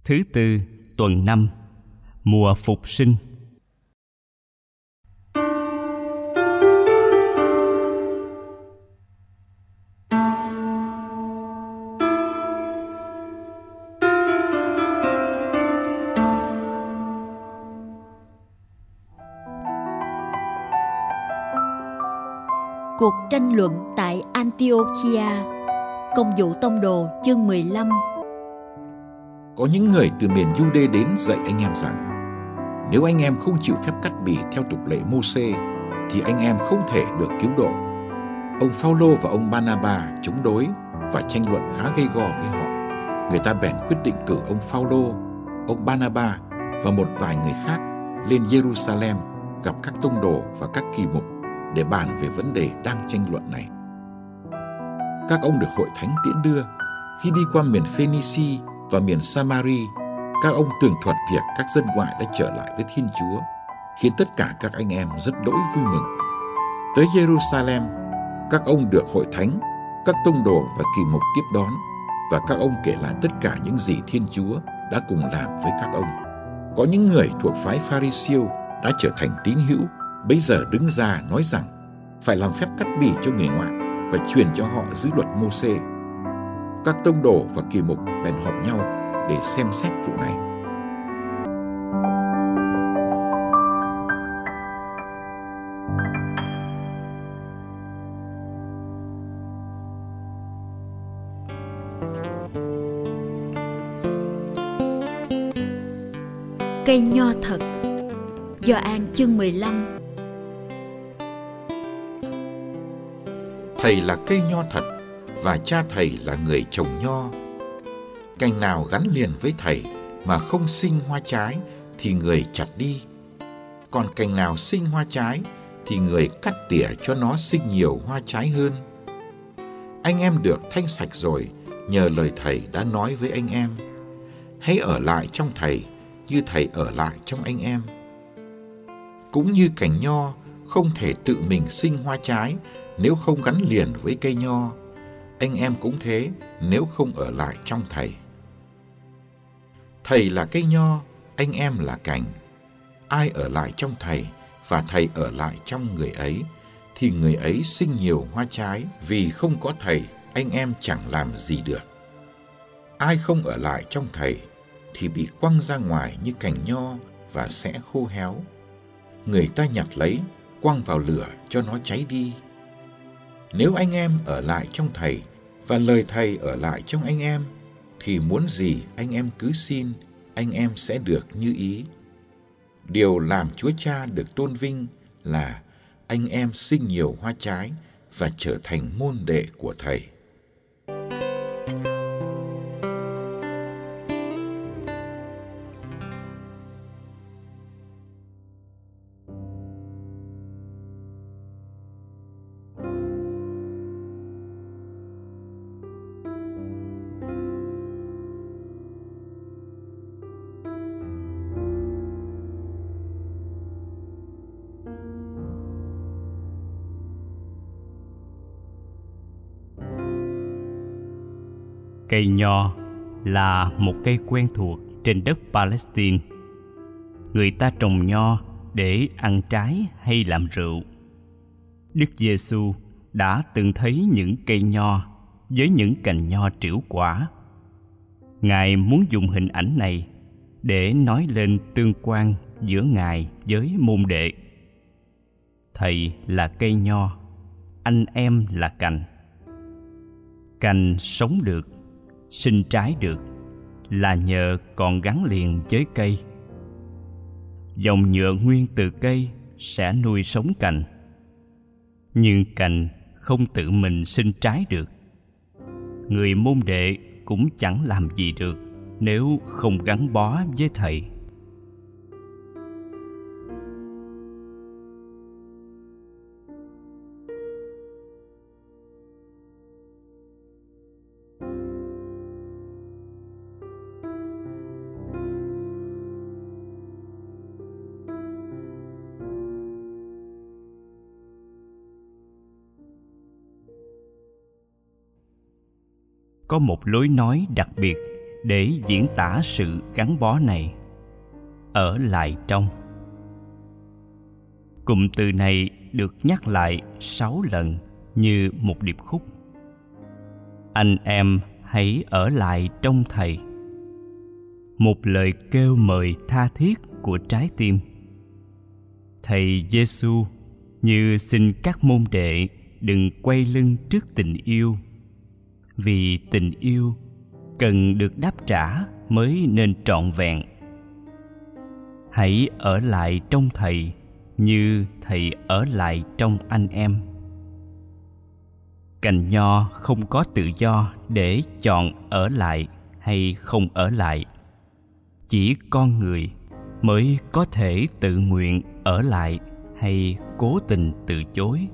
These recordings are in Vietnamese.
Thứ tư, tuần 5, mùa phục sinh. Cuộc tranh luận tại Antiochia. Công vụ Tông Đồ chương 15. Có những người từ miền Giu-đê đến dạy anh em rằng nếu anh em không chịu phép cắt bì theo tục lệ Mô-sê thì anh em không thể được cứu độ. Ông Phao-lô và ông Ba-na-ba chống đối và tranh luận khá gay go với họ. Người ta bèn quyết định cử ông Phao-lô, ông Ba-na-ba và một vài người khác lên Giê-ru-sa-lem gặp các tông đồ và các kỳ mục để bàn về vấn đề đang tranh luận này. Các ông được hội thánh tiễn đưa. Khi đi qua miền Phê-ni-xi và miền Sa-ma-ri, các ông tường thuật việc các dân ngoại đã trở lại với Thiên Chúa, khiến tất cả các anh em rất đỗi vui mừng. Tới Giê-ru-sa-lem, các ông được hội thánh, các tông đồ và kỳ mục tiếp đón, và các ông kể lại tất cả những gì Thiên Chúa đã cùng làm với các ông. Có những người thuộc phái Pha-ri-siêu đã trở thành tín hữu, bấy giờ đứng ra nói rằng phải làm phép cắt bì cho người ngoại và truyền cho họ giữ luật Mô-sê. Các tông đồ và kỳ mục bèn họp nhau để xem xét vụ này. Cây nho thật. Gioan chương 15. Thầy là cây nho thật và cha thầy là người trồng nho. Cành nào gắn liền với thầy mà không sinh hoa trái thì người chặt đi. Còn cành nào sinh hoa trái thì người cắt tỉa cho nó sinh nhiều hoa trái hơn. Anh em được thanh sạch rồi nhờ lời thầy đã nói với anh em. Hãy ở lại trong thầy như thầy ở lại trong anh em. Cũng như cành nho không thể tự mình sinh hoa trái nếu không gắn liền với cây nho, anh em cũng thế nếu không ở lại trong thầy. Thầy là cây nho, anh em là cành. Ai ở lại trong thầy và thầy ở lại trong người ấy, thì người ấy sinh nhiều hoa trái, vì không có thầy, anh em chẳng làm gì được. Ai không ở lại trong thầy thì bị quăng ra ngoài như cành nho và sẽ khô héo. Người ta nhặt lấy, quăng vào lửa cho nó cháy đi. Nếu anh em ở lại trong thầy và lời thầy ở lại trong anh em, thì muốn gì anh em cứ xin, anh em sẽ được như ý. Điều làm Chúa Cha được tôn vinh là anh em sinh nhiều hoa trái và trở thành môn đệ của thầy. Cây nho là một cây quen thuộc trên đất Palestine. Người ta trồng nho để ăn trái hay làm rượu. Đức Giêsu đã từng thấy những cây nho với những cành nho trĩu quả. Ngài muốn dùng hình ảnh này để nói lên tương quan giữa Ngài với môn đệ. Thầy là cây nho, anh em là cành. Cành sống được, sinh trái được là nhờ còn gắn liền với cây. Dòng nhựa nguyên từ cây sẽ nuôi sống cành. Nhưng cành không tự mình sinh trái được. Người môn đệ cũng chẳng làm gì được nếu không gắn bó với thầy. Có một lối nói đặc biệt để diễn tả sự gắn bó này. Ở lại trong. Cụm từ này được nhắc lại 6 lần như một điệp khúc. Anh em hãy ở lại trong Thầy. Một lời kêu mời tha thiết của trái tim. Thầy Giêsu như xin các môn đệ đừng quay lưng trước tình yêu, vì tình yêu cần được đáp trả mới nên trọn vẹn. Hãy ở lại trong Thầy như Thầy ở lại trong anh em. Cành nho không có tự do để chọn ở lại hay không ở lại. Chỉ con người mới có thể tự nguyện ở lại hay cố tình từ chối.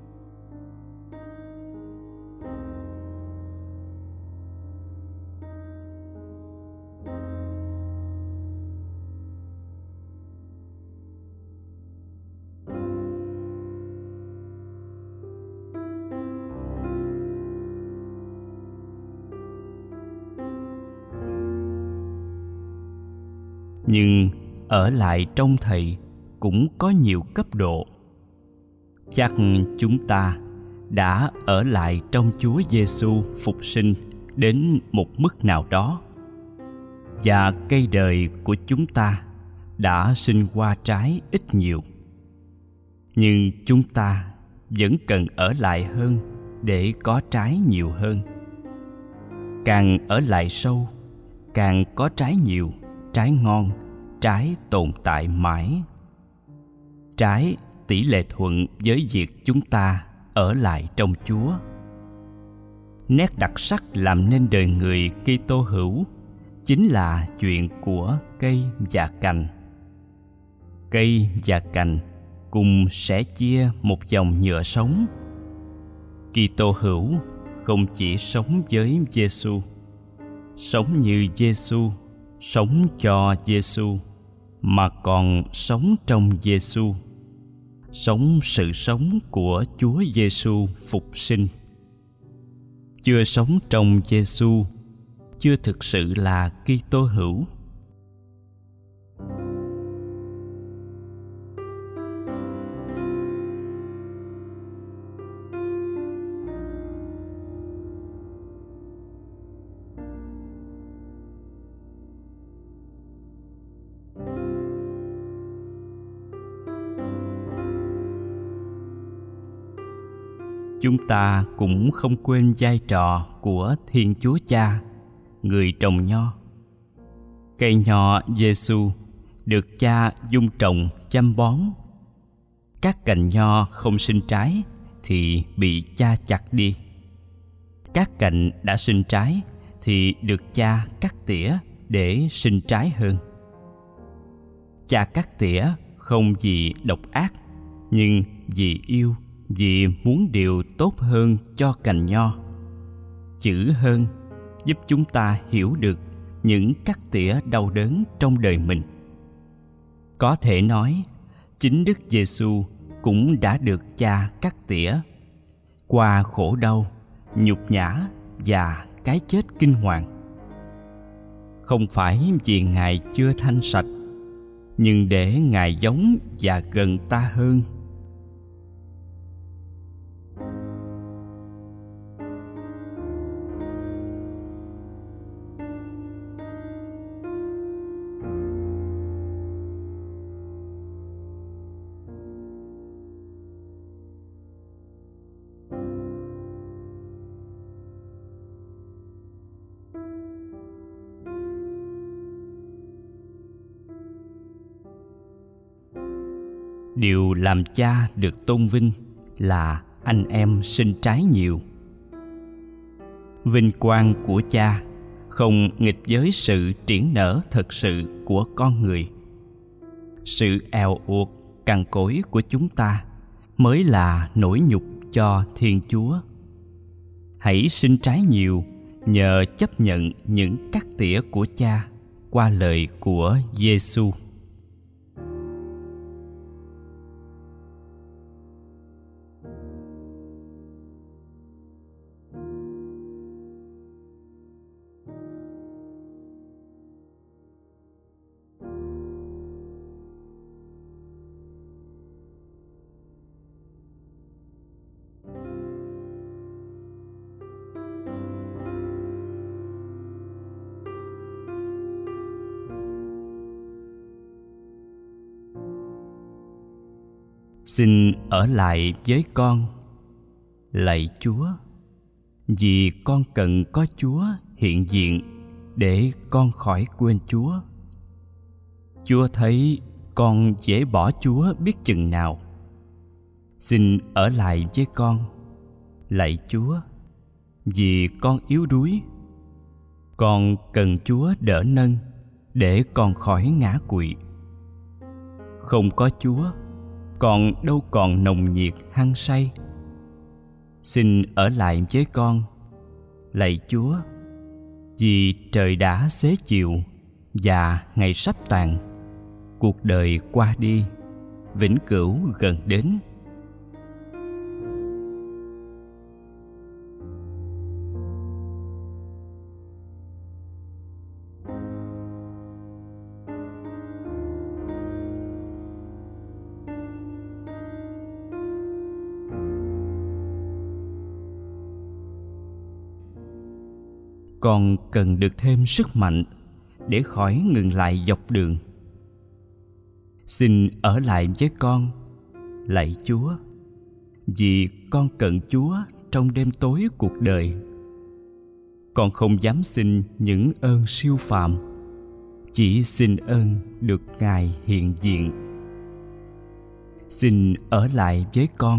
Nhưng ở lại trong Thầy cũng có nhiều cấp độ. Chắc chúng ta đã ở lại trong Chúa Giêsu phục sinh đến một mức nào đó, và cây đời của chúng ta đã sinh qua trái ít nhiều. Nhưng chúng ta vẫn cần ở lại hơn để có trái nhiều hơn. Càng ở lại sâu, càng có trái nhiều, trái ngon, trái tồn tại mãi. Trái tỷ lệ thuận với việc chúng ta ở lại trong Chúa. Nét đặc sắc làm nên đời người Kitô hữu chính là chuyện của cây và cành. Cây và cành cùng sẽ chia một dòng nhựa sống. Kitô hữu không chỉ sống với Giêsu, sống như Giêsu, sống cho Giêsu, mà còn sống trong Giêsu, sống sự sống của Chúa Giêsu phục sinh. Chưa sống trong Giêsu, chưa thực sự là Kitô hữu. Chúng ta cũng không quên vai trò của Thiên Chúa Cha, người trồng nho. Cây nho Giêsu được Cha dung trồng chăm bón. Các cành nho không sinh trái thì bị Cha chặt đi. Các cành đã sinh trái thì được Cha cắt tỉa để sinh trái hơn. Cha cắt tỉa không vì độc ác, nhưng vì yêu, vì muốn điều tốt hơn cho cành nho. Chữ hơn giúp chúng ta hiểu được những cắt tỉa đau đớn trong đời mình. Có thể nói, chính Đức Giêsu cũng đã được Cha cắt tỉa qua khổ đau, nhục nhã và cái chết kinh hoàng. Không phải vì Ngài chưa thanh sạch, nhưng để Ngài giống và gần ta hơn. Điều làm Cha được tôn vinh là anh em sinh trái nhiều. Vinh quang của Cha không nghịch với sự triển nở thật sự của con người. Sự eo uột cằn cỗi của chúng ta mới là nỗi nhục cho Thiên Chúa. Hãy sinh trái nhiều nhờ chấp nhận những cắt tỉa của Cha qua lời của Giêsu. Xin ở lại với con, lạy Chúa, vì con cần có Chúa hiện diện để con khỏi quên Chúa. Chúa thấy con dễ bỏ Chúa biết chừng nào. Xin ở lại với con, lạy Chúa, vì con yếu đuối. Con cần Chúa đỡ nâng để con khỏi ngã quỵ. Không có Chúa, con đâu còn nồng nhiệt hăng say. Xin ở lại với con, lạy Chúa, vì trời đã xế chiều và ngày sắp tàn. Cuộc đời qua đi, vĩnh cửu gần đến. Con cần được thêm sức mạnh để khỏi ngừng lại dọc đường. Xin ở lại với con, lạy Chúa, vì con cần Chúa trong đêm tối cuộc đời. Con không dám xin những ơn siêu phàm, chỉ xin ơn được Ngài hiện diện. Xin ở lại với con,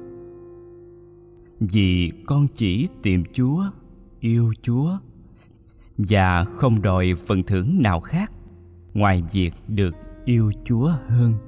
vì con chỉ tìm Chúa, yêu Chúa, và không đòi phần thưởng nào khác ngoài việc được yêu Chúa hơn.